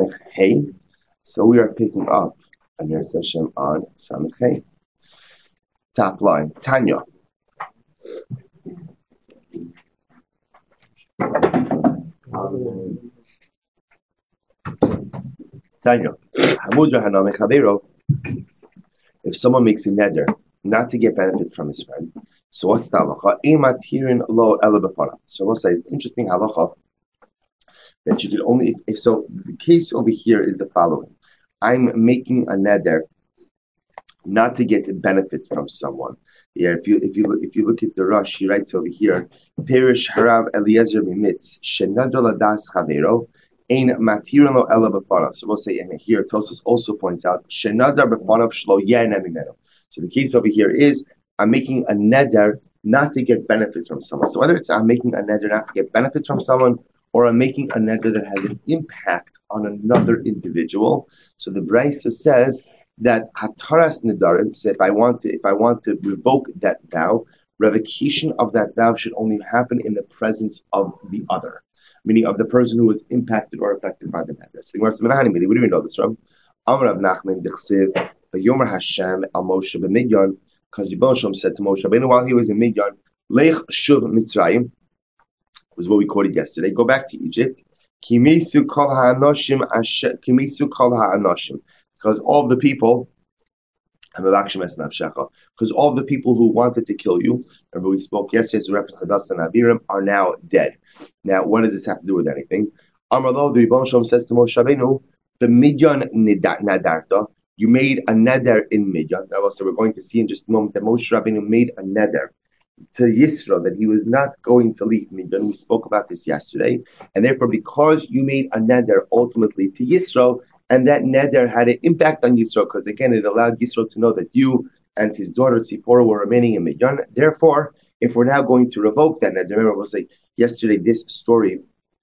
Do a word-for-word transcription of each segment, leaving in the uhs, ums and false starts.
Samech Hey. So we are picking up a new session on Samech Hey. Top line, Tanya. Tanya. Hamudra Haname Chavero. If someone makes a neder not to get benefit from his friend, so what's the halacha? Emat hirin lo ela b'fara. So we'll say it's interesting halacha that you could only if, if so. The case over here is the following: I'm making a neder not to get benefits from someone. Yeah, if you if you if you look at the Rush, he writes over here, Perish Harav Eliezer Mimitz Shenadra Ladas Chavero Ein Matirin Lo Ela B'Fanav. So we'll say, and here Tosos also points out Shenadra B'Fanav Shlo Yena Mimeno. So the case over here is I'm making a neder not to get benefits from someone. So whether it's I'm making a neder not to get benefits from someone, or I'm making a neder that has an impact on another individual. So the Brisa says that hataras nedarim. So if I want to, if I want to revoke that vow, revocation of that vow should only happen in the presence of the other, meaning of the person who was impacted or affected by the neder. So where do we know this from? Amar Rav Nachman d'chsev v'yomer Hashem al Moshe b'Midyan, because Yibon Shem said to Moshe Rabbeinu while he was in Midyan, Lech shuv Mitzrayim, was what we quoted yesterday. Go back to Egypt. Kimisu kol ha'anoshim kimisu kol ha'anoshim. Because all the people, because all the people who wanted to kill you, remember we spoke yesterday, as a reference to Hadassah and Abiram, are now dead. Now, what does this have to do with anything? Amar the Rebbe Shalom says to Moshe Rabbeinu, the Midyan nadarta, you made a neder in Midyan. Now, also, we're going to see in just a moment that Moshe Rabbeinu made a neder to Yisro that he was not going to leave Midyan. We spoke about this yesterday, and therefore, because you made a neder ultimately to Yisro, and that neder had an impact on Yisro, because again, it allowed Yisro to know that you and his daughter Tzipporah were remaining in Midyan. Therefore, if we're now going to revoke that neder, remember we'll say yesterday this story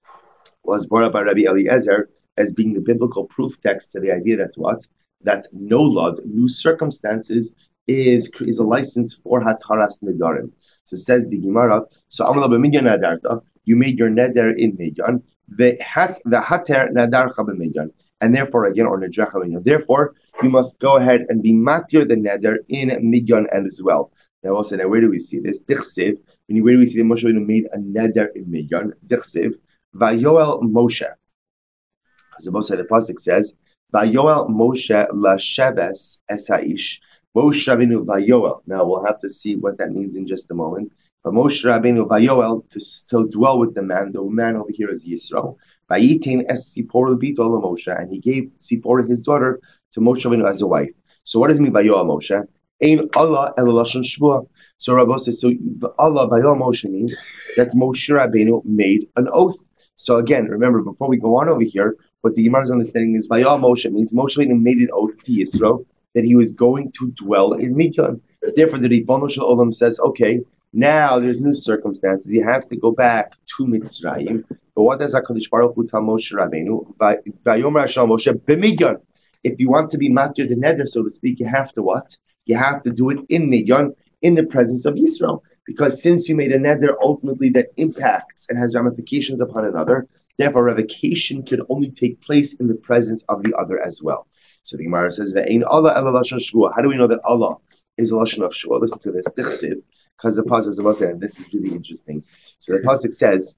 was brought up by Rabbi Eliezer as being the biblical proof text to the idea that what? That no lod, new circumstances, is is a license for hataras nedarim. So says the Gemara, so Amar b'Midyan nadarta, you made your neder in Midyan, the hat the hater nadarcha b'Midyan. And therefore, again, or nedracha Midyan. Therefore, you must go ahead and be matir the neder in Midyan as well. Now, also, now where do we see this? Dichsiv. Where do we see that Moshe Rabbeinu made a neder in Midyan? Dichsiv. Vayoel Moshe. As the pasuk says, Vayoel Moshe lasheves esaish. Moshe Rabbeinu Vayoel. Now we'll have to see what that means in just a moment. But Moshe Rabbeinu Vayoel to still dwell with the man. The man over here is Yisro. Vayitin es Tzipporah b'ito Moshe, and he gave Tzipporah his daughter to Moshe Rabbeinu as a wife. So what does it mean Vayoel Moshe? Ein Allah el lashon shvua. So Rabbi says, so Allah Vayoel Moshe means that Moshe Rabbeinu made an oath. So again, remember before we go on over here, what the Gemara's understanding is Vayoel Moshe means Moshe Rabbeinu made an oath to Yisro that he was going to dwell in Midyan. Therefore, the Ribono Shel Olam says, okay, now there's new circumstances. You have to go back to Mitzrayim. But what does HaKadosh Baruch Hu tell Moshe Rabbeinu? Vayomer Hashem Moshe b'Midyan. If you want to be matir the neder, so to speak, you have to what? You have to do it in Midyan, in the presence of Yisro. Because since you made a neder ultimately that impacts and has ramifications upon another, therefore revocation could only take place in the presence of the other as well. So the Gemara says that Ein Allah ela lashon shvua. How do we know that Allah is a lashon of shvua? Listen to this. Dichsiv, because the pasuk is and this is really interesting. So the pasuk says,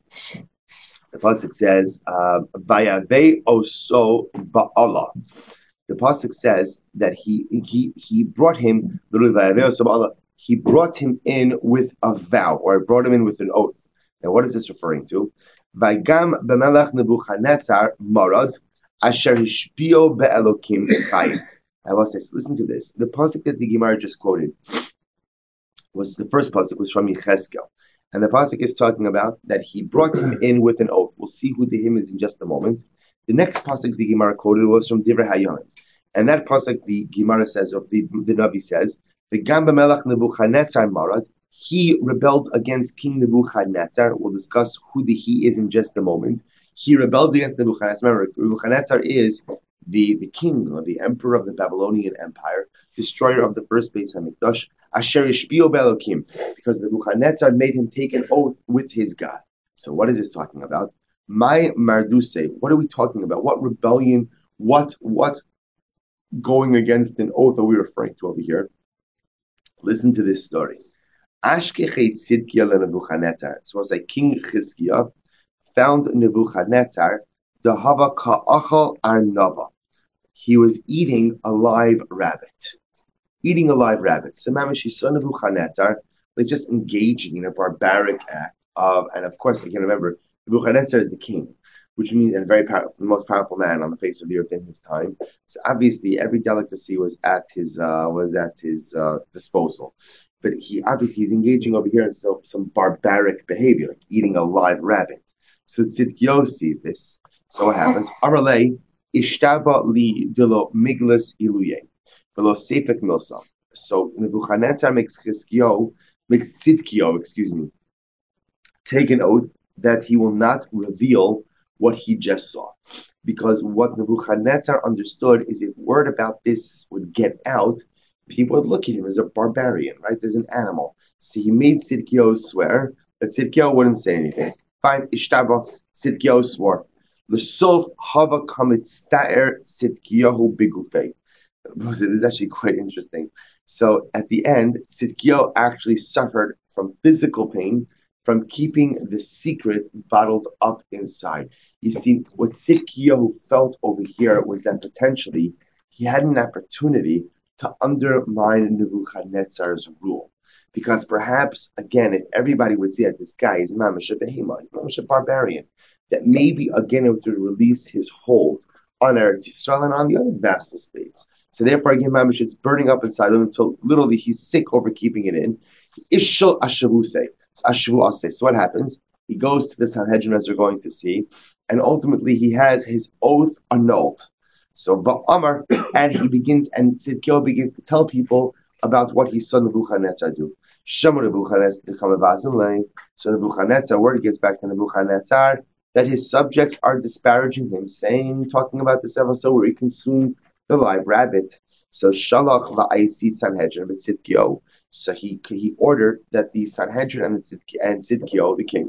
the pasuk says, Vayavei oso ba'Allah. The pasuk says that he he he brought him literally Vayavei oso ba'Allah. He brought him in with a vow, or brought him in with an oath. Now, what is this referring to? Vaygam b'melech Nebuchadnezzar marad. Asher hishpio be'elokim chayim. I will say, listen to this. The pasuk that the Gemara just quoted was the first pasuk was from Yechezkel, and the pasuk is talking about that he brought him in with an oath. We'll see who the him is in just a moment. The next pasuk the Gemara quoted was from Divrei Hayamim, and that pasuk the Gemara says, of the the Navi says, the Gam b'melech Nebuchadnezzar marad. He rebelled against King Nebuchadnezzar. We'll discuss who the he is in just a moment. He rebelled against Nebuchadnezzar. Remember, Nebuchadnezzar is the, the king or the emperor of the Babylonian Empire, destroyer of the first Beis Hamikdash, Asher Yishpio Be'elokim, because Nebuchadnezzar made him take an oath with his God. So what is this talking about? My Marduse, what are we talking about? What rebellion? What what going against an oath are we referring to over here? Listen to this story. Ashkechet Tzidkiah leNebuchadnezzar. So it's like King Chizkiah found Nebuchadnezzar the Hava Ka'achal Arnava. He was eating a live rabbit. Eating a live rabbit. So Mamashi saw Nebuchadnezzar like just engaging in a barbaric act of, and of course, I can remember, Nebuchadnezzar is the king, which means and very powerful, the most powerful man on the face of the earth in his time. So obviously, every delicacy was at his uh, was at his uh, disposal. But he obviously he's engaging over here in some, some barbaric behavior, like eating a live rabbit. So Tzidkiah sees this. So what happens? Arale ishtaba li dilo miglas iluye, velo sefek milsa. So Nebuchadnezzar makes Chizkiah, makes Tzidkiah, excuse me, take an oath that he will not reveal what he just saw. Because what Nebuchadnezzar understood is if word about this would get out, people would look at him as a barbarian, right? As an animal. So he made Tzidkiah swear that Tzidkiah wouldn't say anything. Fine, Ishtaba, Tzidkiah swore. L'sof hava kamit sta'er Tzidkiyahu bigufei. This is actually quite interesting. So at the end, Tzidkiah actually suffered from physical pain from keeping the secret bottled up inside. You see, what Tzidkiah felt over here was that potentially he had an opportunity to undermine Nebuchadnezzar's rule. Because perhaps, again, if everybody would see that this guy is mamash a behema, he's mamash a barbarian, that maybe, again, it would release his hold on Eretz Yisrael and on the other vassal states. So therefore, again, mamash, it's burning up inside him until literally he's sick over keeping it in. Ishal ashavuse. So what happens? He goes to the Sanhedrin, as we're going to see, and ultimately he has his oath annulled. So Va'amar, and he begins, and Tzidkiah begins to tell people about what he saw Nebuchadnezzar do. Shema Nebuchadnezzar to come avazim. So Nebuchadnezzar, word gets back to Nebuchadnezzar that his subjects are disparaging him, saying, talking about this episode where he consumed the live rabbit. So Shalach va'ayisi Sanhedrin v'Tzidkiah. So he he ordered that the Sanhedrin and Tzidkiah, and Tzidkiah, the king,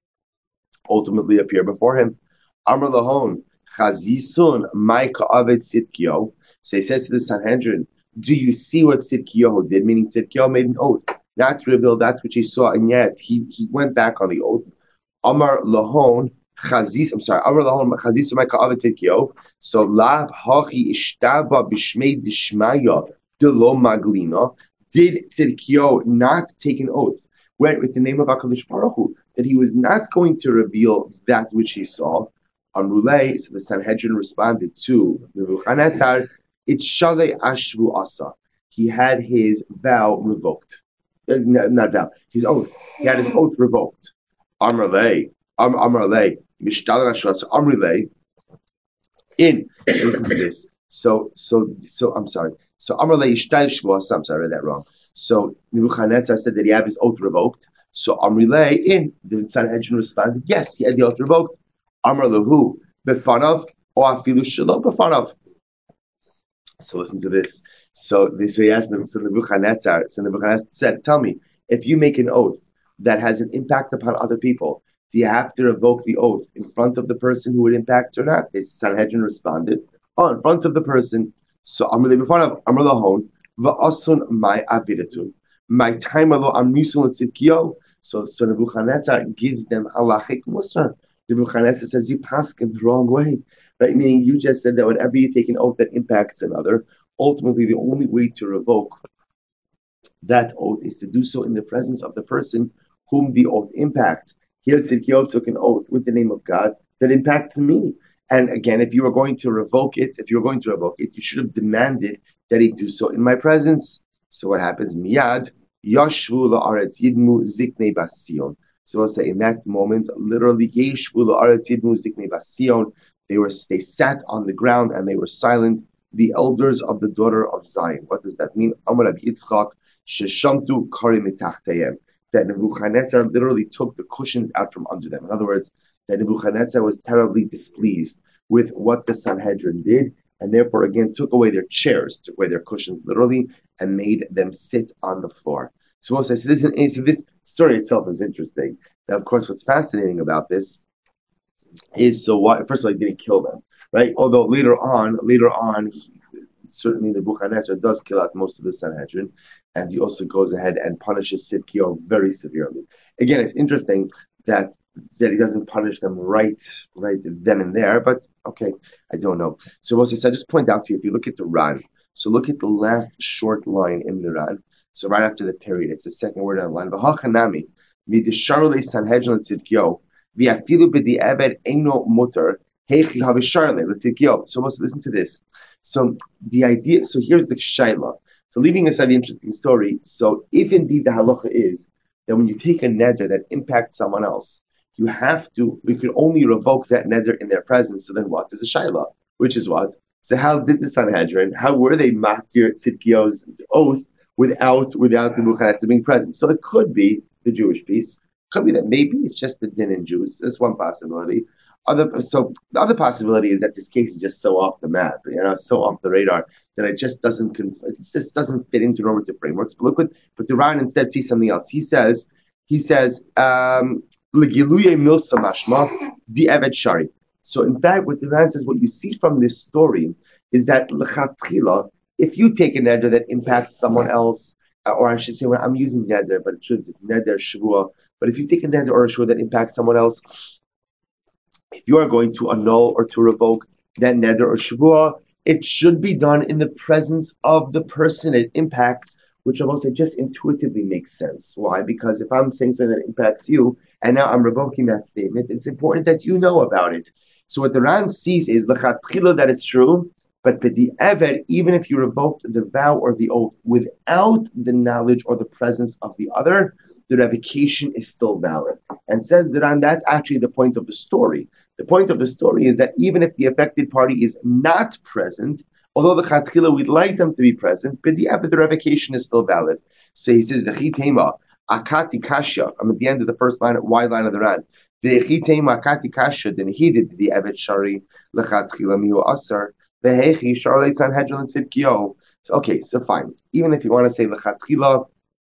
ultimately appear before him. Amar lahon chazisun my ka'avet Tzidkiah. So he says to the Sanhedrin, do you see what Tzidkiah did? Meaning Tzidkiah made an oath not to reveal that which he saw, and yet he, he went back on the oath. Amar lahon chazis. I'm sorry. Amar lahon chazisun my ka'avet Tzidkiah. So lav hachi ishtaba b'shmei dishmaya delo maglina. Did Tzidkiah not take an oath went with the name of HaKadosh Baruch Hu that he was not going to reveal that which he saw? On Rulay, so the Sanhedrin responded to Nebuchadnezzar, it's Shalei Ashvu Asa. He had his vow revoked. Uh, not vow, his oath. He had his oath revoked. Amrlay, Amrlay, Mishtal Ashvu Asa, Amrlay, in. So listen to this. So, so, so, I'm sorry. So Amrlay Ishtai Shvu, I'm sorry, I read that wrong. So Nebuchadnezzar said that he had his oath revoked. So Amrlay in the Sanhedrin responded, yes, he had the oath revoked. Amr Lahu Befanav or Afilu Shelo Befanav. So listen to this. So this so he asked them, so Nebuchadnezzar, so Nebuchadnezzar said, tell me, if you make an oath that has an impact upon other people, do you have to revoke the oath in front of the person who would impact or not? The Sanhedrin responded, oh, in front of the person. So Amr Befanav, Amr Lahon, Va'asun my avidatun. My time alo amrisun Tzidkiah. So so Nebuchadnezzar gives them halachic musar. Nebuchadnezzar says you paskin the wrong way, right? Meaning you just said that whenever you take an oath that impacts another, ultimately the only way to revoke that oath is to do so in the presence of the person whom the oath impacts. Here Tzidkiah took an oath with the name of God that impacts me. And again, if you were going to revoke it, if you were going to revoke it, you should have demanded that he do so in my presence. So what happens? Miyad yashvu la'aretz yidmu ziknei basion. So we'll say in that moment, literally, yeshvu la'aretz yidmu ziknei basion. They were they sat on the ground and they were silent. The elders of the daughter of Zion. What does that mean? Amar Rabbi Yitzchak sheshamtu karim mitachtayim. That Nebuchadnezzar literally took the cushions out from under them. In other words, that Nebuchadnezzar was terribly displeased with what the Sanhedrin did, and therefore again took away their chairs, took away their cushions literally, and made them sit on the floor. So we'll say, so this, so this story itself is interesting. Now, of course, what's fascinating about this is so why first of all he didn't kill them, right? Although later on, later on, he, certainly the Nebuchadnezzar does kill out most of the Sanhedrin, and he also goes ahead and punishes Sidkio very severely. Again, it's interesting that that he doesn't punish them right right then and there, but okay, I don't know. So Moses, I just point out to you, if you look at the Ran, so look at the last short line in the Ran. So right after the period, it's the second word on the line. V'hachanami midisharle Sanhedrin Sidkio v'afilu b'di'eved eino muter heichi havisharle l'Sidkio. So Moses, listen to this. So the idea, so here's the shaila. So leaving aside the interesting story, so if indeed the halacha is that when you take a neder that impacts someone else, you have to, you can only revoke that neder in their presence. So then what? There's a shaila, which is what? So how did the Sanhedrin, how were they matir Sidkio's oath without without the Nebuchadnezzar being present? So it could be the Jewish piece. Could be that maybe it's just the din in Jews. That's one possibility. Other, so the other possibility is that this case is just so off the map, you know, so off the radar that it just doesn't it just doesn't fit into normative frameworks. But look what, but the Ran instead sees something else. He says, he says, um, milsa mashma di evet shari. So in fact, what the Ran says, what you see from this story is that l'chatchila, if you take a neder that impacts someone else, uh, or I should say, well, I'm using neder, but it should it's neder shvua. But if you take a neder or a shvua that impacts someone else, if you are going to annul or to revoke that neder or shvua, it should be done in the presence of the person it impacts, which I will say just intuitively makes sense. Why? Because if I'm saying something that impacts you, and now I'm revoking that statement, it's important that you know about it. So what the Ran sees is l'chatchila that it's true, but b'di'eved, even if you revoked the vow or the oath without the knowledge or the presence of the other, the revocation is still valid. And says the Ran, that's actually the point of the story. The point of the story is that even if the affected party is not present, although the chatchila we'd like them to be present, but the, the revocation is still valid. So he says, "V'chitema akati kasha." I'm at the end of the first line, wide line of the Ran. V'chitema akati kasha. Then he did the evet shari lechatchila mihu asar v'hechi sharle sanhedrin sidkio. Okay, so fine. Even if you want to say lechatchila,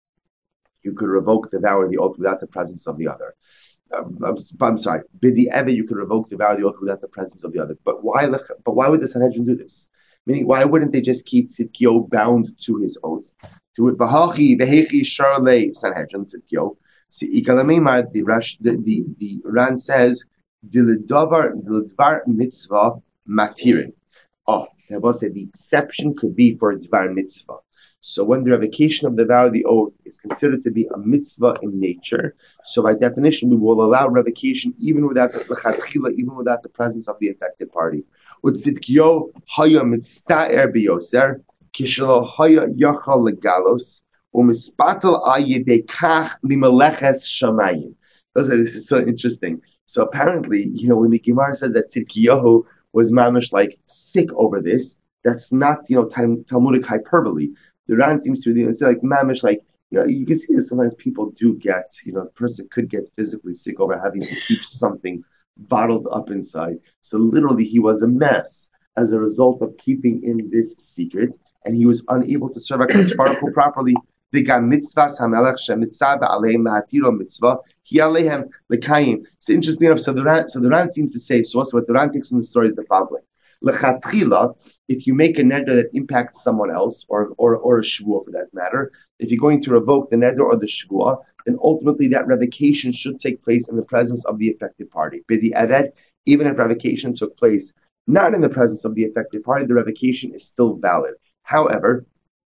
you could revoke the vow or the oath without the presence of the other. Um, I'm, I'm sorry, b'di'eved, you could revoke the vow or the oath without the presence of the other. But why? But why would the Sanhedrin do this? Meaning, why wouldn't they just keep Sidkio bound to his oath? To it, v'hachi v'hechi sharle Sanhedrin Sidkio. See, the Rash, the the the Ran says, "Diledavar diledvar mitzvah matirin." Oh, the Rebbe said the exception could be for a dvar mitzvah. So when the revocation of the vow of the oath is considered to be a mitzvah in nature, so by definition we will allow revocation even without the lechatchila, even without the presence of the affected party. Utzidkio haya mitzta'er biyoser kishlo haya yachal legalos umispatel ayidei kach limeleches shamayim. This is so interesting. So apparently, you know, when the Gemara says that Sidkiyahu was mamish like sick over this, that's not, you know, Talmudic hyperbole. The Ran seems to, you know, say like mamish, like, you know, you can see that sometimes people do get, you know, the person could get physically sick over having to keep something bottled up inside. So literally, he was a mess as a result of keeping in this secret, and he was unable to serve HaKadosh Baruch Hu properly. The mitzvahs hamelech shemitzvah aleim lahatiro mitzvah hi alehem lekayim. So interesting enough, so the Ran, so the Ran seems to say, so also what the Ran takes from the story is the following. Lechatchila, if you make a neder that impacts someone else, or, or, or a shvuah for that matter, if you're going to revoke the neder or the shvuah, then ultimately that revocation should take place in the presence of the affected party. B'di'eved, even if revocation took place not in the presence of the affected party, the revocation is still valid. However,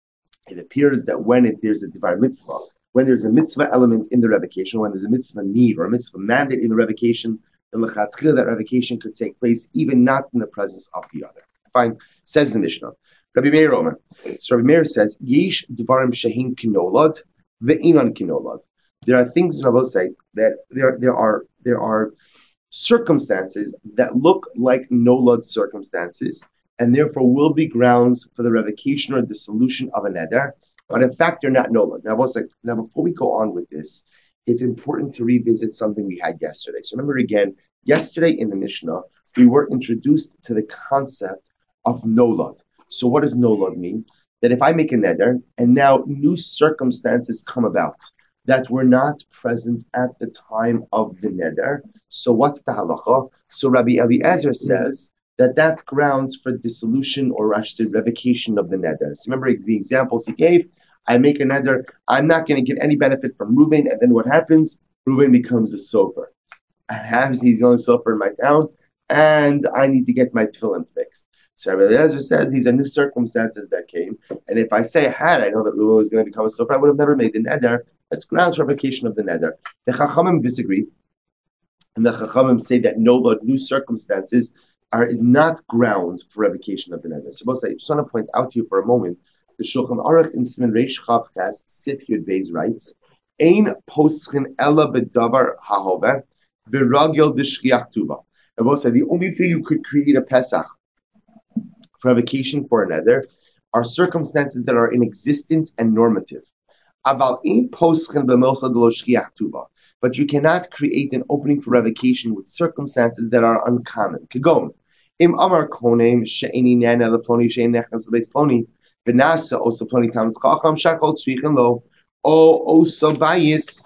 it appears that when it, there's a dvar mitzvah, when there's a mitzvah element in the revocation, when there's a mitzvah need or a mitzvah mandate in the revocation, then l'chatchila, that revocation could take place even not in the presence of the other. Fine, says the Mishnah. Rabbi Meir Omer. So Rabbi Meir says, Yesh dvarim shehin kinolad ve'inan kinolad. There are things, I will say, that there there are there are circumstances that look like nolad circumstances, and therefore will be grounds for the revocation or dissolution of a neder, but in fact they're not nolad. Now, I will say, now before we go on with this, it's important to revisit something we had yesterday. So remember again, yesterday in the Mishnah, we were introduced to the concept of nolad. So what does nolad mean? That if I make a neder and now new circumstances come about, that were not present at the time of the neder. So what's the halacha? So Rabbi Eliezer says that that's grounds for dissolution or actually revocation of the neder. So remember the examples he gave. I make a neder, I'm not going to get any benefit from Reuven, and then what happens? Reuven becomes a sofer. And has he's the only sofer in my town, and I need to get my tefillin fixed. So Rabbi Eliezer says these are new circumstances that came, and if I say had I know that Reuven was going to become a sofer, I would have never made the neder. That's grounds for revocation of the neder. The Chachamim disagree, and the Chachamim say that no, but new circumstances are is not grounds for revocation of the neder. So both say, I just want to point out to you for a moment. The Shulchan Aruch in Siman Reish Chav Ches Sif Yud Beis writes, "Ein poschen ella bedavar hahoveh v'ragel d'shchiach tuva." And both say the only thing you could create a Pesach for revocation for a neder are circumstances that are in existence and normative. But you cannot create an opening for revocation with circumstances that are uncommon. Kagon, im amar konem she'eni nana leploni she'en nechnas lebeis ploni v'nasa osa ploni tam chacham shakol tzrichin lo o osa bayis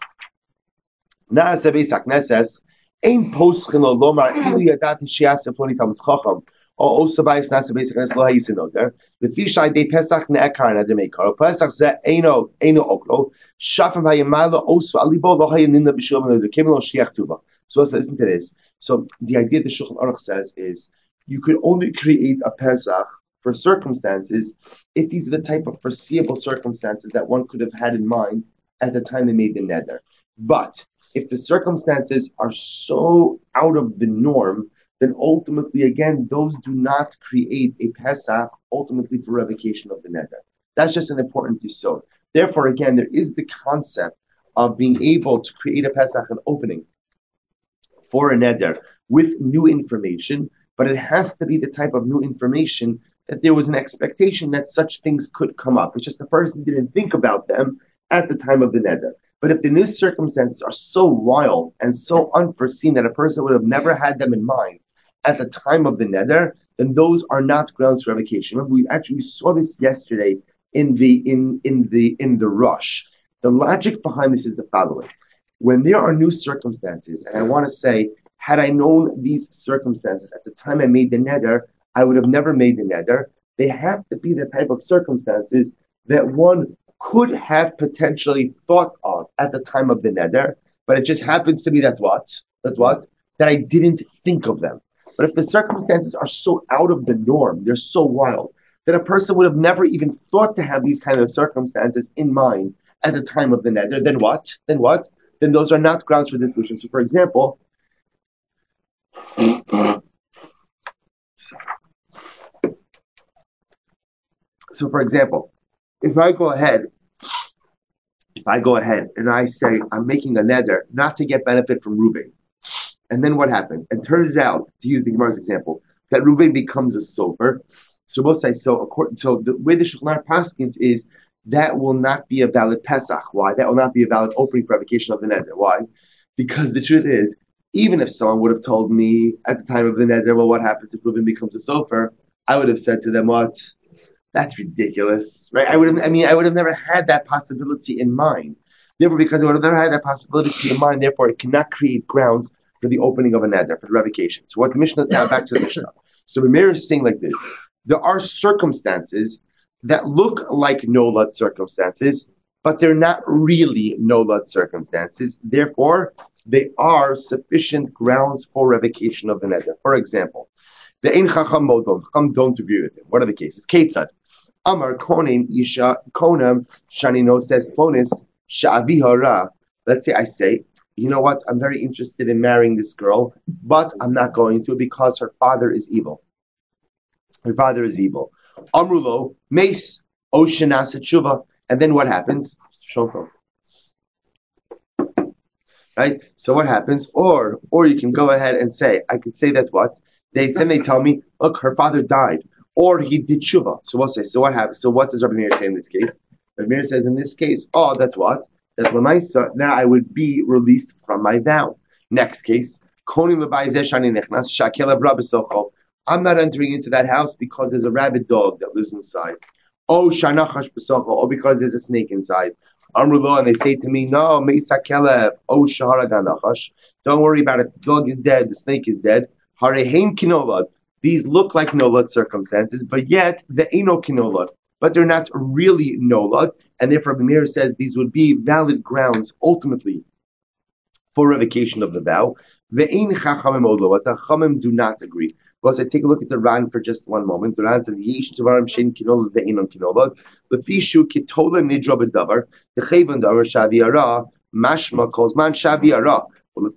nasa beis hakneses ein poschen lo lomar ili yadati she'asa ploni tam chacham o osa bayis nasa beis hakneses lo hayisin oder the fishai de pesach ne'ekar neder meikar pesach ze eino eino oklo shafim hayamala osa alibo lo hayaninna b'shulman neder kemelo shiach tuba. So let's listen to this. So the idea the Shulchan Aruch says is you could only create a Pesach for circumstances if these are the type of foreseeable circumstances that one could have had in mind at the time they made the neder. But if the circumstances are so out of the norm, then ultimately, again, those do not create a Pesach ultimately for revocation of the neder. That's just an important yisod. Therefore, again, there is the concept of being able to create a Pesach, an opening for a neder with new information, but it has to be the type of new information that there was an expectation that such things could come up. It's just the person didn't think about them at the time of the neder. But if the new circumstances are so wild and so unforeseen that a person would have never had them in mind at the time of the neder, then those are not grounds for revocation. Remember, we actually saw this yesterday in the in in the in the rush. The logic behind this is the following. When there are new circumstances, and I want to say, had I known these circumstances at the time I made the neder, I would have never made the neder. They have to be the type of circumstances that one could have potentially thought of at the time of the neder, but it just happens to be that what? That what? That I didn't think of them. But if the circumstances are so out of the norm, they're so wild, that a person would have never even thought to have these kind of circumstances in mind at the time of the neder, then what? Then what? Then those are not grounds for dissolution. So, for example, so for example, if I go ahead, if I go ahead and I say I'm making a neder not to get benefit from Reuven, and then what happens? And turns out, to use the Gemara's example, that Reuven becomes a sofer. So both say so. According, so the way the Shulchan Aruch paskins is that will not be a valid Pesach. Why? That will not be a valid opening for revocation of the neder. Why? Because the truth is, even if someone would have told me at the time of the neder, well, what happens if Reuven becomes a sofer? I would have said to them, what? That's ridiculous, right? I would have, I mean, I would have never had that possibility in mind. Therefore, because I would have never had that possibility in mind, therefore, it cannot create grounds for the opening of a neder, for the revocation. So what the Mishnah, now back to the Mishnah. So Rameir is saying like this: there are circumstances that look like no-lud circumstances, but they're not really no-lud circumstances. Therefore, they are sufficient grounds for revocation of the neder. For example, the Ein Chacham Modon, Chacham don't agree with him. What are the cases? Ketzad. Amar Konim Isha Konam Shanino says Plonis Sha'avihara. Let's say I say, you know what, I'm very interested in marrying this girl, but I'm not going to because her father is evil. Her father is evil. Amrulo, Mace, Oshanasa Tshuva. And then what happens? Shofar. Right? So what happens? Or or you can go ahead and say, I could say that's what? They then they tell me, look, her father died. Or he did Tshuva. So we'll say, so what happens? So what does Rabbi Meir say in this case? Rabbi Meir says in this case, oh, that's what? That when I saw, now I would be released from my vow. Next case, I'm not entering into that house because there's a rabid dog that lives inside. Oh, or because there's a snake inside. Amrullah, and they say to me, no, Meisa Kelev, O Shahara Ganachash. Don't worry about it. The dog is dead. The snake is dead. Hareheim Kinolad. These look like nolad circumstances, but yet the Eno Kinolad. But they're not really nolad. And therefore, Rabbi Meir says these would be valid grounds ultimately for revocation of the vow. Ve'ein Chachamim Odlo. But the Chachamim do not agree. Well, so take a look at the Ran for just one moment. The Ran says, Yesh Tavarim Shein Kinolad Ve'enon Kinolad. Lefishu Kitola Nidra B'davar. The Chevan Davar Shaviara. Mashma calls man Shaviara. So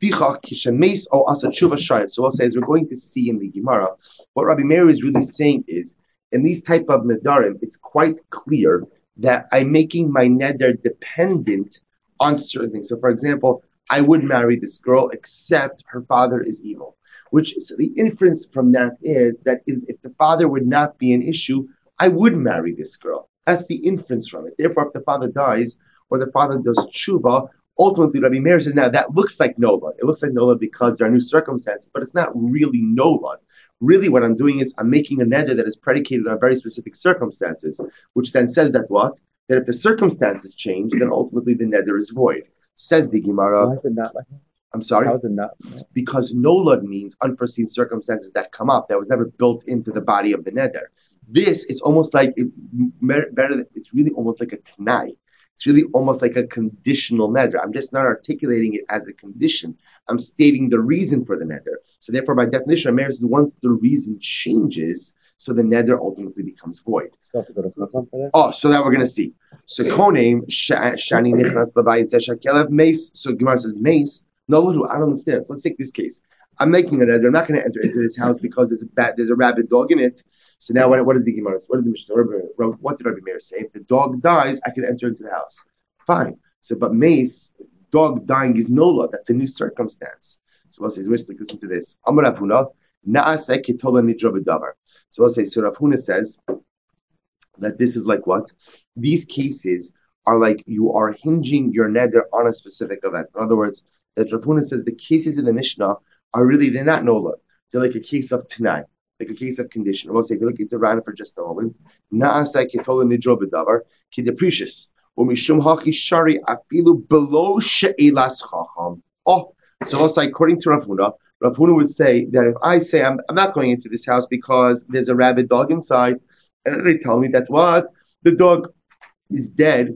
we'll say, as we're going to see in the Gemara, what Rabbi Meir is really saying is, in these type of nedarim, it's quite clear that I'm making my neder dependent on certain things. So, for example, I would marry this girl, except her father is evil. Which so the inference from that is that if the father would not be an issue, I would marry this girl. That's the inference from it. Therefore, if the father dies or the father does tshuva, ultimately, Rabbi Meir says, now that looks like nolad. It looks like nolad because there are new circumstances, but it's not really nolad. Really, what I'm doing is I'm making a neder that is predicated on very specific circumstances, which then says that what? That if the circumstances change, then ultimately the neder is void. Says the Gemara. Why is it not like that? I'm sorry? How is it not? Because nolad means unforeseen circumstances that come up that was never built into the body of the neder. This, it's almost like, it, better, it's really almost like a t'nai. It's really almost like a conditional neder. I'm just not articulating it as a condition. I'm stating the reason for the neder. So therefore, by definition, Meir says once the reason changes, so the neder ultimately becomes void. Still have to go to Chacham for that? Oh, so that we're going to see. So konem shani nichnas lebayit shakelev mace. So Gemara says mace. No, I don't understand. So let's take this case. I'm making a neder. I'm not going to enter into this house because there's a bat, there's a rabid dog in it. So now, what, what is the Gemara? What did the Mishnah? What did Rabbi Meir say? If the dog dies, I can enter into the house. Fine. So, but mace, dog dying is nola. That's a new circumstance. So, we'll say, listen to this. Amar Rav Huna, naaseh kitola nidra b'davar. So, we'll say, so Rav Huna says that this is like what? These cases are like you are hinging your neder on a specific event. In other words, that Rav Huna says the cases in the Mishnah are really, they're not nola. They're like a case of Tanai. Like a case of condition. We'll say, if you look into Rana for just a moment, Naasai kitola nidro b'davar ki deprecious umishum haki shari afilu below she'ilas chacham. Oh, so we'll say, according to Rav Huna, Rav Huna would say that if I say I'm, I'm not going into this house because there's a rabid dog inside, and they tell me that what the dog is dead,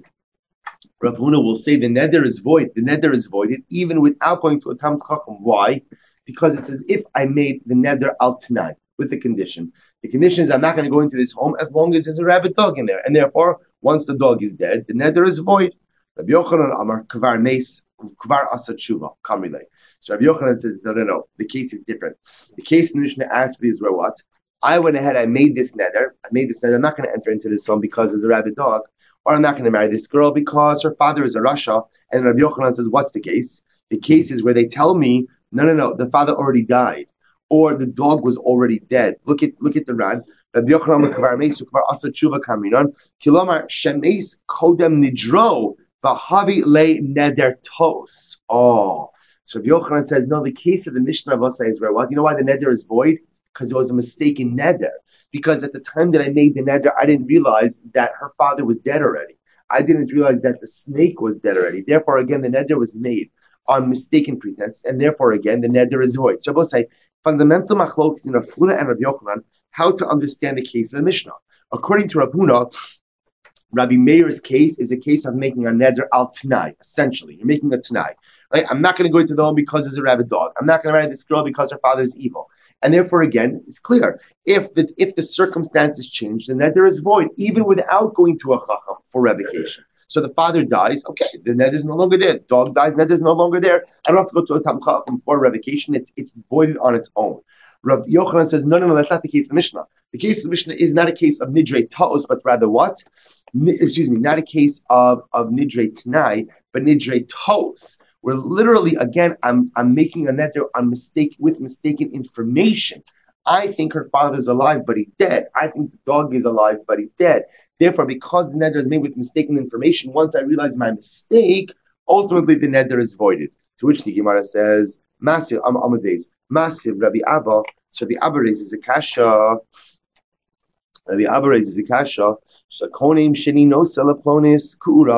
Rav Huna will say the neder is void. The neder is voided even without going to a tam chacham. Why? Because it's as if I made the neder al tonight. With the condition. The condition is I'm not going to go into this home as long as there's a rabid dog in there. And therefore, once the dog is dead, the neder is void. Rabbi Yochanan Amar, Kvar Nes, Kvar Asa Tshuva, Kamile. So Rabbi Yochanan says, no, no, no, the case is different. The case in the Mishnah actually is where what? I went ahead, I made this neder, I made this neder, I'm not going to enter into this home because there's a rabid dog, or I'm not going to marry this girl because her father is a Rasha. And Rabbi Yochanan says, what's the case? The case is where they tell me, no, no, no, the father already died. Or the dog was already dead. Look at look at the Ran. Rabbi Yochanan Kvar Mesu Kvar Asa Tshuva Kaminon. Kilomar Shemes Kodem Nidro Vahavi Le Neder Tos. Oh, so Rabbi Yochanan says no. The case of the Mishnah of Asa is where what? You know why the neder is void? Because it was a mistaken neder. Because at the time that I made the neder, I didn't realize that her father was dead already. I didn't realize that the snake was dead already. Therefore, again, the neder was made on mistaken pretense, and therefore, again, the neder is void. So I will say. Fundamental machlokes in Rav Huna and Rav Yochanan, how to understand the case of the Mishnah. According to Rav Huna, Rabbi Meir's case is a case of making a neder al t'nai, essentially. You're making a t'nai. Right? I'm not going to go into the home because there's a rabid dog. I'm not going to marry this girl because her father is evil. And therefore, again, it's clear. If the, if the circumstances change, the neder is void, even without going to a chacham for revocation. So the father dies, okay, the neder is no longer there. Dog dies, neder is no longer there. I don't have to go to a tam chacham for revocation. It's it's voided on its own. Rav Yochanan says, no, no, no, that's not the case of the Mishnah. The case of the Mishnah is not a case of nidre ta'os, but rather what? N- excuse me, not a case of, of nidre t'nai, but nidre ta'os. Where literally, again, I'm I'm making a neder on mistake with mistaken information. I think her father's alive, but he's dead. I think the dog is alive, but he's dead. Therefore, because the neder is made with mistaken information, once I realize my mistake, ultimately the neder is voided. To which the Gemara says, Masir, Am Amades, Masir, Rabbi Abba. So Rabbi Abba raises a kasha. Rabbi Abba raises a kasha. So konim sheni no selaplonis kuura.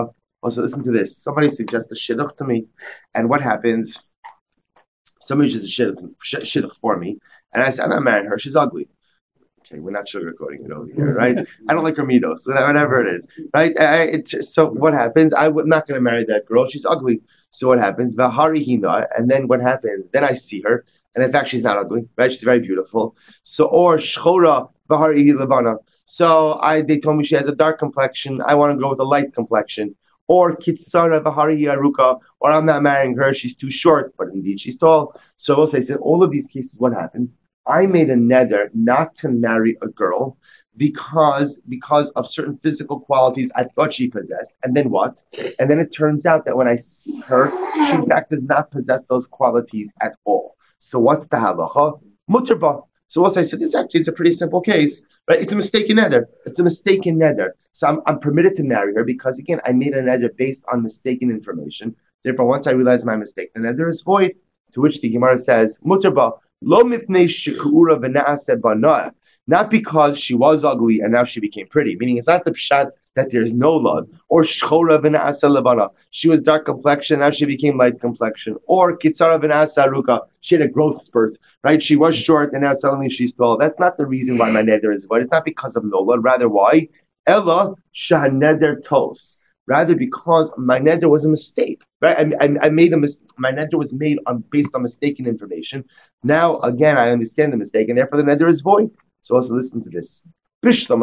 Also, listen to this. Somebody suggests a shidduch to me, and what happens? Somebody just a shidduch, shidduch for me, and I said, I'm not marrying her. She's ugly. Okay, we're not sugarcoating it over here, right? I don't like her mitos, whatever it is, right? I, it, so what happens? I'm not going to marry that girl. She's ugly. So what happens? Vahari hina, and then what happens? Then I see her, and in fact, she's not ugly, right? She's very beautiful. So or shchora vahari levana. So I, they told me she has a dark complexion. I want to go with a light complexion. Or kitsara vahari aruka, or I'm not marrying her. She's too short, but indeed she's tall. So we'll say, so in all of these cases, what happened? I made a neder not to marry a girl because because of certain physical qualities I thought she possessed. And then what? And then it turns out that when I see her, she in fact does not possess those qualities at all. So what's the halacha? Mutarba. So we'll say, so this actually is a pretty simple case, right? It's a mistaken neder. It's a mistaken neder. So I'm, I'm permitted to marry her because, again, I made a neder based on mistaken information. Therefore, once I realize my mistake, the neder is void. To which the Gemara says, Mutarba. Lo mipnei shikura v'naaseh banah. Not because she was ugly and now she became pretty. Meaning, it's not the pshat that there's no love. Or shchora v'naaseh lebana. She was dark complexion, now she became light complexion. Or kitzara v'naaseh aruka. She had a growth spurt, right? She was short and now suddenly she's tall. That's not the reason why my neder is void. It's not because of no love. Rather, why? Ella shahaneder tos. Rather, because my neder was a mistake, right? I, I, I made a mis- my neder was made on based on mistaken information. Now, again, I understand the mistake, and therefore the neder is void. So also listen to this. So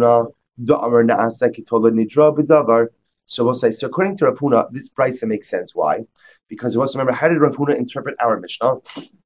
we'll say, so according to Rav Huna, this brisa makes sense. Why? Because you also remember, how did Rav Huna interpret our Mishnah?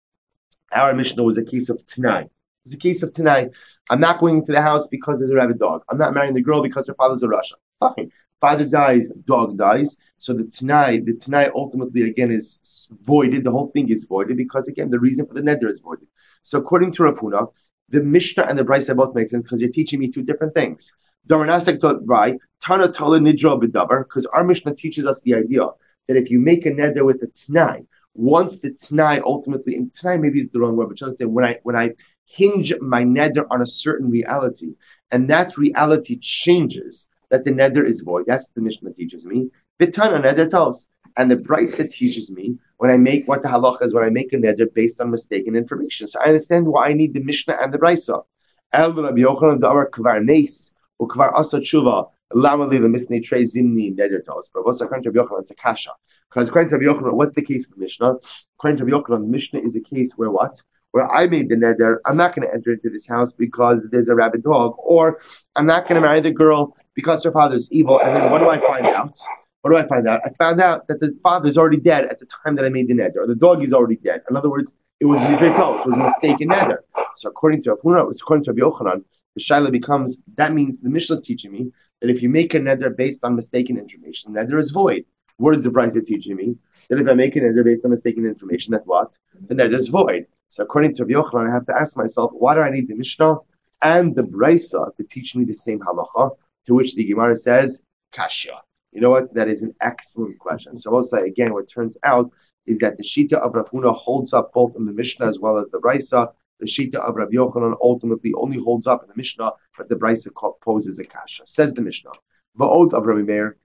Our Mishnah was a case of Tanai. It was a case of Tanai. I'm not going into the house because there's a rabid dog. I'm not marrying the girl because her father's a Russia. Fine. Father dies, dog dies. So the Tanai, the Tanai ultimately again is voided. The whole thing is voided because again the reason for the neder is voided. So according to Rav Huna, the Mishnah and the Brisa both make sense because you're teaching me two different things. Damarnasek taught right, Tana Tala Nidra B'Davar, because our Mishnah teaches us the idea that if you make a neder with a Tanai, once the Tanai ultimately, and Tanai maybe is the wrong word, but just say when I when I hinge my neder on a certain reality, and that reality changes, that the neder is void. That's what the Mishnah teaches me. Vitana neder tos. And the Brisa teaches me when I make what the halacha is when I make a neder based on mistaken information. So I understand why I need the Mishnah and the Brisa. El Rabbi Yochanan Damar Kvar Neis or Kvar Asa Tshuva Lama Lila Misnei Trei Zimni neder tos. But what's according to Rabbi Yochanan? It's a kasha. Because according to Rabbi Yochanan, what's the case of the Mishnah? According to Rabbi Yochanan, Mishnah is a case where what? Where I made the neder, I'm not going to enter into this house because there's a rabid dog, or I'm not going to marry the girl because her father's evil. And then what do I find out? What do I find out? I found out that the father's already dead at the time that I made the neder, or the dog is already dead. In other words, it was nidre tos, it was a mistaken neder. So according to Rav Huna, according to Rabbi Yochanan, the shaila becomes, that means the Mishnah is teaching me that if you make a neder based on mistaken information, the neder is void. What is the Brisa teaching me? That if I make a neder based on mistaken information, that what? The neder is void. So according to Rabbi Yochanan, I have to ask myself, why do I need the Mishnah and the Brisa to teach me the same halacha? To which the Gemara says, Kashya. You know what? That is an excellent question. So I'll say again, what turns out is that the Shita of Rav Huna holds up both in the Mishnah as well as the Brisa. The Shita of Rabbi Yochanan ultimately only holds up in the Mishnah, but the Brisa poses a kasha. Says the Mishnah. Va'od of Rabbi Meir.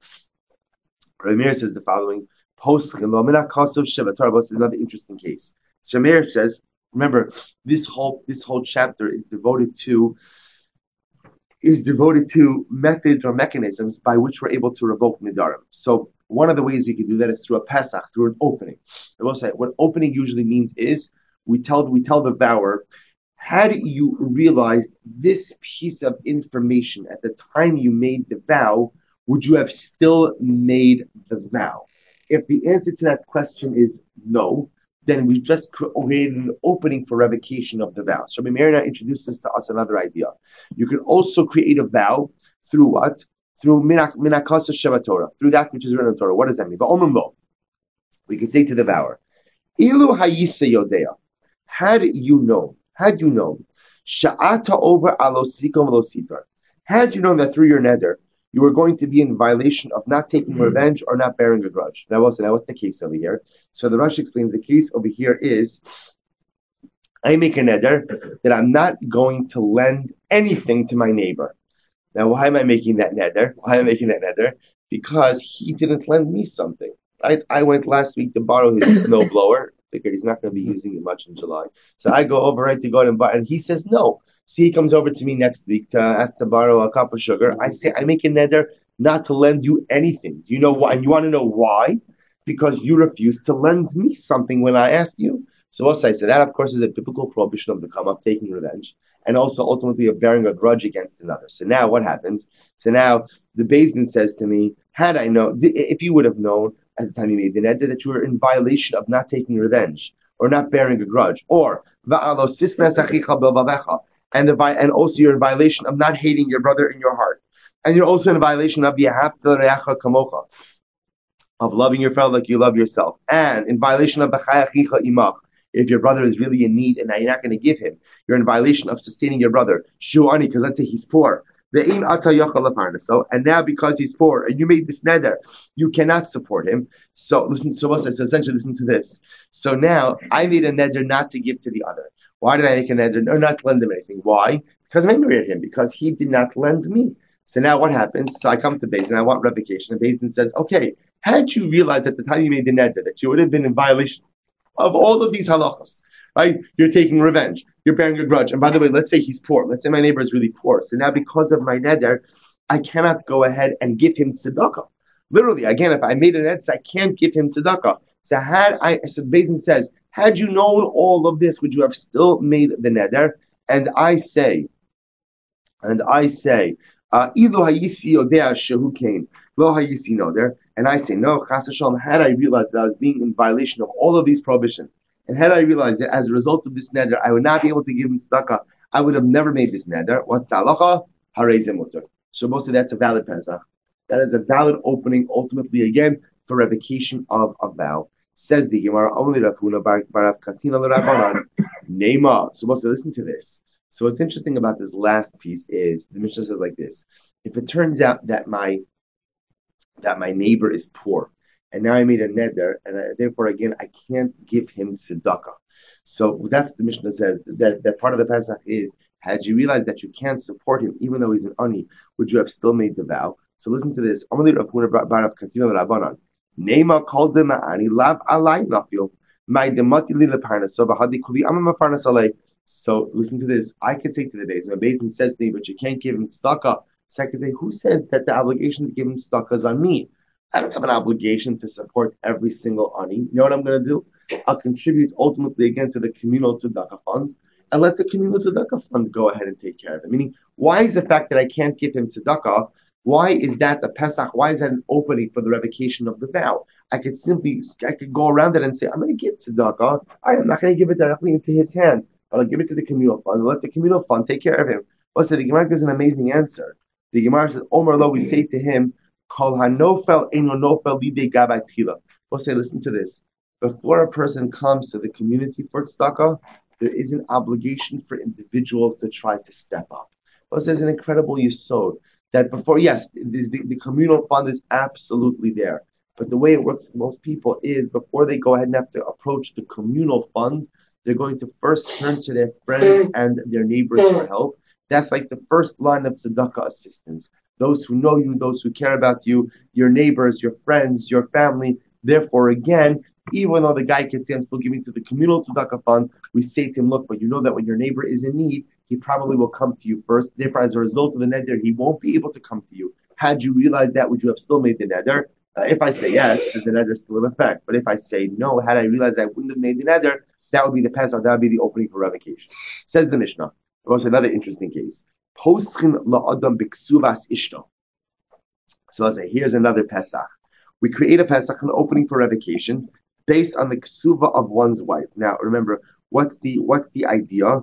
Rabbi Meir says the following. Post is another interesting case. So Rabbi Meir says, remember, this whole this whole chapter is devoted to is devoted to methods or mechanisms by which we're able to revoke nidarim. So one of the ways we can do that is through a Pesach, through an opening. I will say what opening usually means is we tell we tell the vower, had you realized this piece of information at the time you made the vow, would you have still made the vow? If the answer to that question is no, then we just created an opening for revocation of the vow. So Rabbi Meir now introduces to us another idea. You can also create a vow through what? Through minakasa sheva Torah, through that which is written in Torah. What does that mean? But we can say to the vower, Ilu hayisa yodea, had you known, had you known, sha'ata over alosikom lositar, had you known that through your neder, you were going to be in violation of not taking mm-hmm. revenge or not bearing a grudge. Now, also, now what's the case over here? So the Rosh explains the case over here is, I make a neder that I'm not going to lend anything to my neighbor. Now, why am I making that neder? Why am I making that neder? because he didn't lend me something. I, I went last week to borrow his snowblower. Figured he's not going to be using it much in July. So I go over right to go and buy, and he says no. So he comes over to me next week to ask to borrow a cup of sugar. I say, I make a neder not to lend you anything. Do you know why? And you want to know why? Because you refused to lend me something when I asked you. So also I said that, of course, is a biblical prohibition of the come of taking revenge, and also ultimately of bearing a grudge against another. So now what happens? So now the Beis Din says to me, had I known, if you would have known at the time you made the neder that you were in violation of not taking revenge or not bearing a grudge, or and the, and also you're in violation of not hating your brother in your heart, and you're also in violation of of loving your fellow like you love yourself, and in violation of if your brother is really in need and now you're not going to give him, you're in violation of sustaining your brother. Shu'ani, because let's say he's poor. So, and now because he's poor and you made this neder, you cannot support him. So listen, so what's this? Essentially, listen to this. So now I made a neder not to give to the other. Why did I make a neder? No, not to lend him anything. Why? Because I'm angry at him, because he did not lend me. So now what happens? So I come to Beis Din, I want revocation. And Beis Din says, okay, had you realized at the time you made the neder that you would have been in violation of all of these halachas, right? You're taking revenge. You're bearing a grudge. And by the way, let's say he's poor. Let's say my neighbor is really poor. So now because of my neder, I cannot go ahead and give him tzedakah. Literally, again, if I made an neder, I can't give him tzedakah. So had I, so Beis Din says, had you known all of this, would you have still made the neder? And I say, and I say, uh, Ilu hayisi yodea shehu kain, lo hayisi noder. And I say, no, chas v'shalom, had I realized that I was being in violation of all of these prohibitions, and had I realized that as a result of this neder, I would not be able to give him tzedakah, I would have never made this neder. What's the halacha? Harei ze mutar. So mostly that's a valid Pesach. That is a valid opening, ultimately, again, for revocation of a vow. Says the Gemara, only Rav Huna bar Rav Katina l'Rabbanan, Neima. So mostly listen to this. So what's interesting about this last piece is, the Mishnah says like this: if it turns out that my that my neighbor is poor, and now I made a neder, and I, therefore, again, I can't give him tzedakah. So that's the Mishnah says, that, that part of the Pesach is, had you realized that you can't support him, even though he's an ani, would you have still made the vow? So listen to this. Neima called them ani lav alai nafil. My demati li leparnaso bahadi kuli amma mafarnasalei. So listen to this. I could say to the days, my Beis Din says to me, but you can't give him tzedakah. So I could say, who says that the obligation to give him tzedakah is on me? I don't have an obligation to support every single ani. You know what I'm going to do? I'll contribute ultimately again to the communal tzedakah fund, and let the communal tzedakah fund go ahead and take care of it. Meaning, why is the fact that I can't give him tzedakah, why is that a Pesach? Why is that an opening for the revocation of the vow? I could simply, I could go around it and say, I'm going to give tzedakah. I'm not going to give it directly into his hand, but I'll give it to the communal fund. I'll let the communal fund take care of him. Well, so the Gemara gives an amazing answer. The Gemara says, Omer lo, we say to him, Kol hanofel eno nofel lidei gabay tchila. We'll say, listen to this. Before a person comes to the community for tzedakah, there is an obligation for individuals to try to step up. Well, there's an incredible yesod that before, yes, the, the communal fund is absolutely there. But the way it works with most people is before they go ahead and have to approach the communal fund, they're going to first turn to their friends and their neighbors for help. That's like the first line of tzedakah assistance. Those who know you, those who care about you, your neighbors, your friends, your family. Therefore, again, even though the guy can say, I'm still giving to the communal tzedakah fund, we say to him, look, but you know that when your neighbor is in need, he probably will come to you first. Therefore, as a result of the neder, he won't be able to come to you. Had you realized that, would you have still made the neder? Uh, if I say yes, then the neder is still in effect. But if I say no, had I realized I wouldn't have made the neder, that would be the Pesach, that would be the opening for revocation. Says the Mishnah. Also, another interesting case. Poschin la'adam b'ksuvas ishto. So let's say, here's another Pesach. We create a Pesach, an opening for revocation, based on the ksuva of one's wife. Now, remember, what's the what's the idea?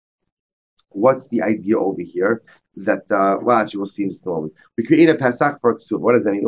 What's the idea over here? That uh, well, actually, we'll see in just a moment. We create a Pesach for a ksuva. What does that mean?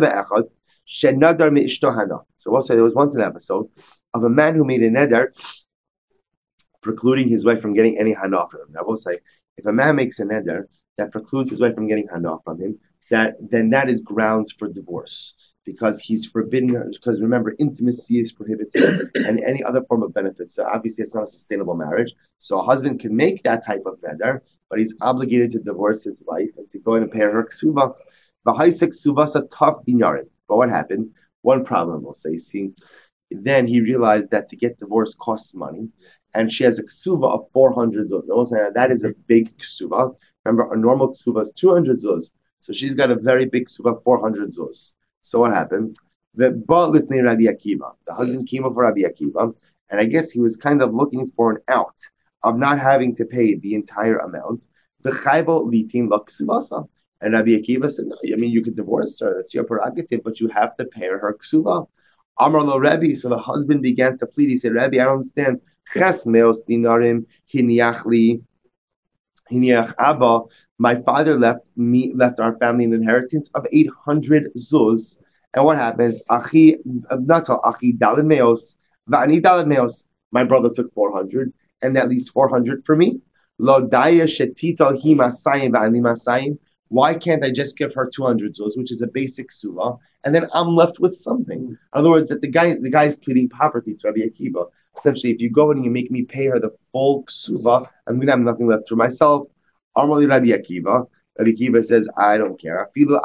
So we'll say there was once an episode of a man who made a neder, precluding his wife from getting any hana from him. Now we'll say, if a man makes a neder that precludes his wife from getting hana from him, that then that is grounds for divorce. Because he's forbidden, because remember, intimacy is prohibited and any other form of benefit. So obviously it's not a sustainable marriage. So a husband can make that type of neder, but he's obligated to divorce his wife and to go in and pay her ksuba. V'haisek suvasa tough dinarim. But what happened? One problem, we'll say. See, then he realized that to get divorced costs money, and she has a ksuva of four hundred zuz. And that is a big ksuva. Remember, a normal ksuva is two hundred zuz. So she's got a very big ksuva of four hundred zuz. So what happened? The Ba'lifnei Rabbi Akiva. The husband came over Rabbi Akiva, and I guess he was kind of looking for an out of not having to pay the entire amount. The chayvo litin laksuvasa. And Rabbi Akiva said, no, I mean, you could divorce her. That's your prerogative, but you have to pay her her ksuva. Amar lo Rebbe. So the husband began to plead. He said, Rebbe, I don't understand. Ches meos dinarim hiniach li hiniach abba. My father left me, left our family an inheritance of eight hundred zuz. And what happens? Achi, not achi daled meos, va'ani daled meos. My brother took four hundred, and at least four hundred for me. Lo daya shetital hi masayim va'ani masayim. Why can't I just give her two hundred zuz, which is a basic suva, and then I'm left with something? In other words, that the guy, the guy is pleading poverty to Rabbi Akiva. Essentially, if you go in and you make me pay her the full suva, I'm going to have nothing left for myself. Amrli Rabbi Akiva. Rabbi Akiva says, I don't care. Even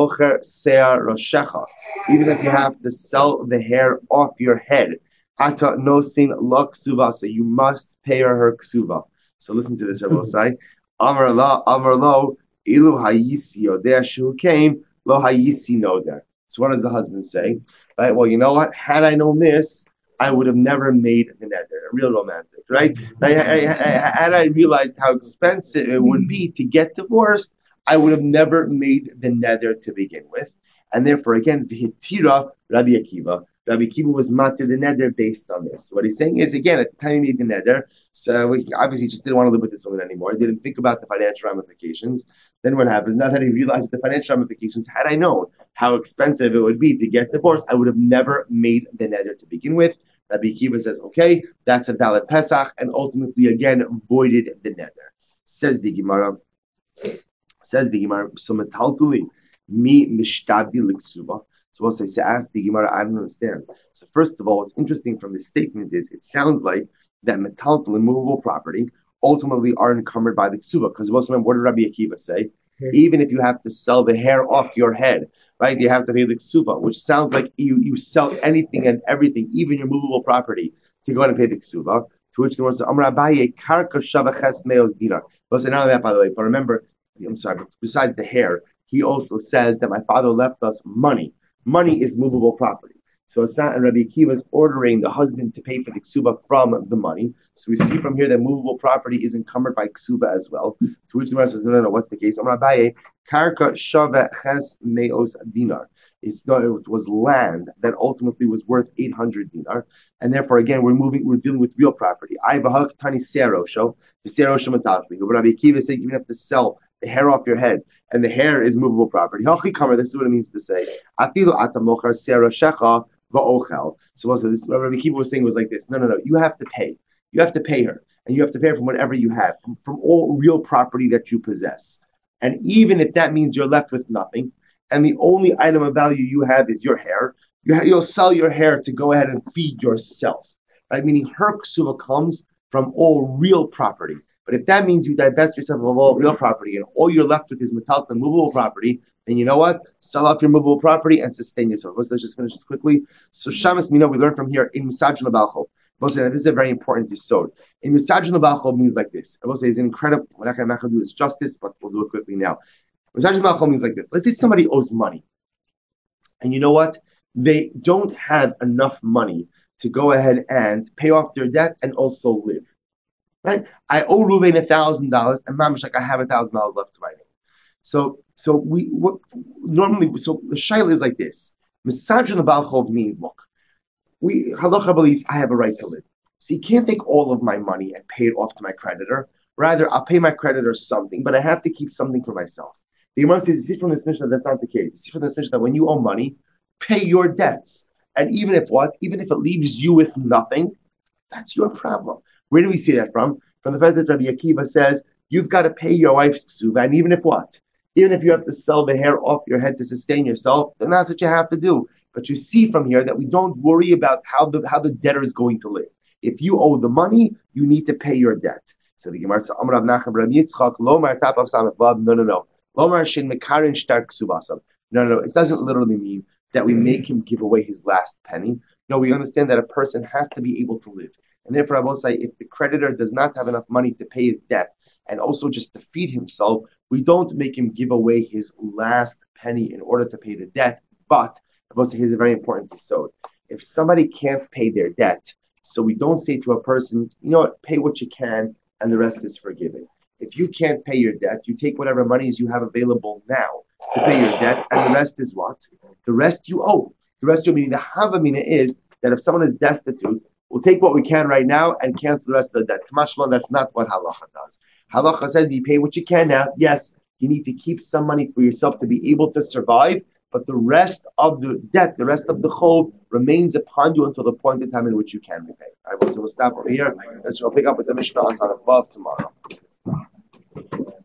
if you have to sell the hair off your head, ata nosin la ksuva, so you must pay her her ksuva. So listen to this, Rabbi Osai. Amar la, Amar lo, ilu hayisi odeh shu came, lo hayisi noder. So what does the husband say? Right, well, you know what? Had I known this, I would have never made the neder. Real romantic, right? I, I, I, had I realized how expensive it would be to get divorced, I would have never made the neder to begin with. And therefore, again, v'hitira Rabbi Akiva. Rabbi Akiva was matir the neder based on this. What he's saying is, again, at the time he made the neder, so he obviously just didn't want to live with this woman anymore. He didn't think about the financial ramifications. Then what happens? Now that he realized the financial ramifications, had I known how expensive it would be to get divorced, I would have never made the neder to begin with. Rabbi Akiva says, okay, that's a valid Pesach, and ultimately, again, voided the neder. Says the Gemara, says the Gemara, so metaltuli, mi mishtadi liksuba. So we'll say, ask the Gemara, I don't understand. So first of all, what's interesting from this statement is, it sounds like that metaltuli, movable property, ultimately are encumbered by the ksuba. Because what did Rabbi Akiva say? Hmm. Even if you have to sell the hair off your head, right? You have to pay the ksuba, which sounds like you, you sell anything and everything, even your movable property, to go ahead and pay the ksuba. To which the word says, Amar Abaye, karka shava ches meos dinar. But not only that, by the way, but remember, I'm sorry, but besides the hair, he also says that my father left us money. Money is movable property. So it's not, and Rabbi Akiva is ordering the husband to pay for the ksuba from the money. So we see from here that movable property is encumbered by ksuba as well. To which the Gemara says, no, no, no, what's the case? Amar Abaye, karka shava ches meos dinar. It's not, it was land that ultimately was worth eight hundred dinar, and therefore again we're moving, we're dealing with real property. I bahak tani serosho, the serosho matachli. But Rabbi Akiva is saying you have to sell the hair off your head, and the hair is movable property. Hachi kamer, this is what it means to say. Afilu atamochar seroshecha va'ochel. So also this, what Rabbi Akiva was saying was like this. No, no, no. You have to pay. You have to pay her, and you have to pay her from whatever you have, from, from all real property that you possess. And even if that means you're left with nothing, and the only item of value you have is your hair, you ha- you'll sell your hair to go ahead and feed yourself, right? Meaning her ksuva comes from all real property. But if that means you divest yourself of all real property and all you're left with is metallic and movable property, then you know what? Sell off your movable property and sustain yourself. Let's, let's just finish this quickly. So Shamas Mina, we learn from here in Misajin Labalchov. This is a very important yesod. In Misajin Labalchov means like this. I will say it's incredible. We're not going to do this justice, but we'll do it quickly now. Misajin Labalchov means like this. Let's say somebody owes money. And you know what? They don't have enough money to go ahead and pay off their debt and also live. Right? I owe Ruvain a thousand dollars, and Mamish like I have a thousand dollars left to my name. So, so we what, normally, so the shaila is like this. Misajin Labalchov means, look, we halacha believes I have a right to live. So you can't take all of my money and pay it off to my creditor. Rather, I'll pay my creditor something, but I have to keep something for myself. The Gemara says, you see from this Mishnah, that's not the case. You see from this Mishnah that when you owe money, pay your debts. And even if what? Even if it leaves you with nothing, that's your problem. Where do we see that from? From the fact that Rabbi Akiva says, you've got to pay your wife's ksuva, and even if what? Even if you have to sell the hair off your head to sustain yourself, then that's what you have to do. But you see from here that we don't worry about how the how the debtor is going to live. If you owe the money, you need to pay your debt. So the Gemara says, Amar Rav Nachman Rav Yitzchak, Lo Mar Tap of Samach Vav. No, no, no. Lomar shin mekarin shtar ksubasam. No, no, no, it doesn't literally mean that we make him give away his last penny. No, we understand that a person has to be able to live. And therefore, I will say, if the creditor does not have enough money to pay his debt and also just to feed himself, we don't make him give away his last penny in order to pay the debt. But I will say, here's a very important episode. If somebody can't pay their debt, so we don't say to a person, you know what, pay what you can and the rest is forgiven. If you can't pay your debt, you take whatever monies you have available now to pay your debt, and the rest is what? The rest you owe. The rest you meaning the havamina is that if someone is destitute, we'll take what we can right now and cancel the rest of the debt. Kamashma, that's not what halacha does. Halacha says you pay what you can now. Yes, you need to keep some money for yourself to be able to survive, but the rest of the debt, the rest of the chol, remains upon you until the point in time in which you can repay. All right, so we'll stop over here. Let's we'll pick up with the Mishnah on above tomorrow.